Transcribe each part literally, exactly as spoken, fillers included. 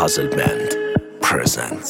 Puzzle Band presents.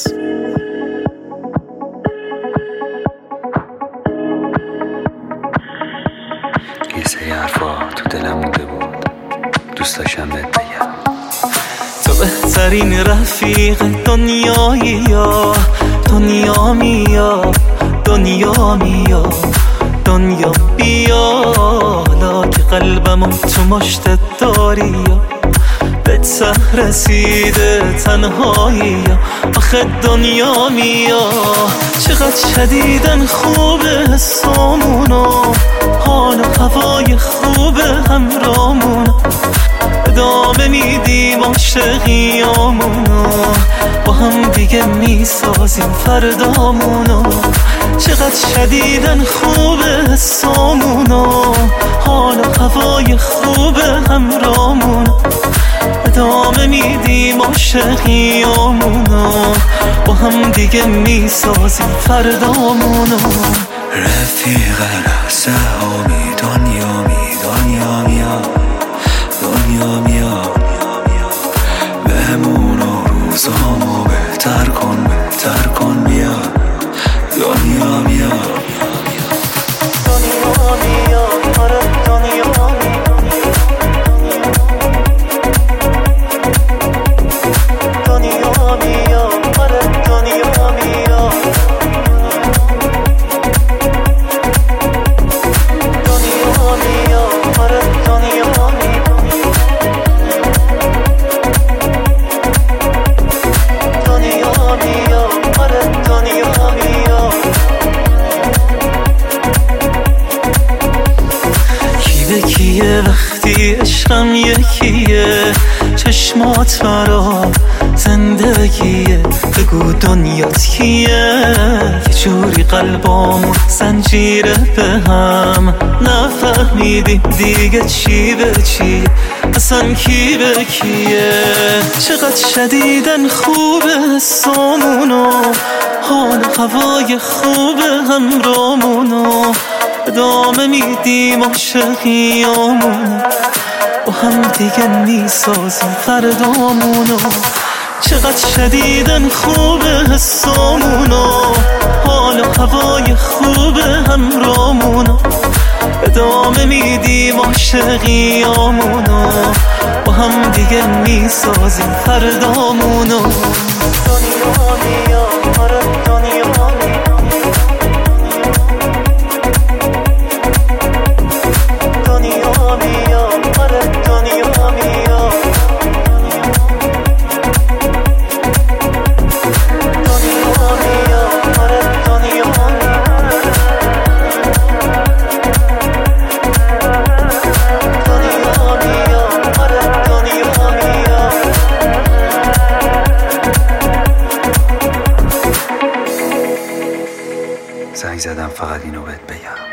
یه سری حرفا تو دلم مونده بود، دوست داشتم بهت بگم. تو بهترین رفیق دنیایی، یا دنیا میا دنیا میا دنیا بیا، حالا که قلبمو تو مشتت داری، یا به ته رسیده تنهایی، یا آخه دنیا میا. چقدر شدیدن خوبه حسامونو، حال و هوای خوبه همرامونو، ادامه میدیم عاشقیامونو، با هم دیگه میسازیم فردامونو. چقدر شدیدن خوبه حسامونو، حال و هوای خوبه همرامونو، ادامه میدیم عاشقیامونو، با هم دیگه میسازیم فردامونو. رفیق رهسهامی دنیا می دنیا میا دنیا میا، بهمونو روزامو بهتر کن بهتر کن بیا دنیا میا دنیا میا آره دنیا دنیا میا آره دنیا میا دنیا میا آره دنیا دنیا میا آره دنیا میا. کی به کیه وقتی عشقم یکیه، چشمات برا زندگیه، بگو دنیات کیه. یه جوری قلبامون زنجیره به هم، نفهمیدیم دیگه چی به چیه، اصلا کی به کیه. چقدر شدیدن خوبه حسامونو، حال و هوای خوبه همرامونو، ادامه میدیم عاشقیامونو، با هم دیگه میسازیم فردامونو. چقدر شدیدن خوبه حسامونو، حال و هوای خوبه همرامونو، ادامه میدیم عاشقیامونو، با هم دیگه میسازیم فردامونو. دنیا میا آره دنیا دنیا میا آره دنیا میا دنیا میا آره دنیا دنیا میا آره دنیا میا. زنگ زدم فقط اینو بهت بگم،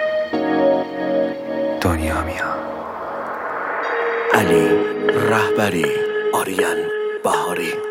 دنیا میا. علی رهبری، آریان بهاری.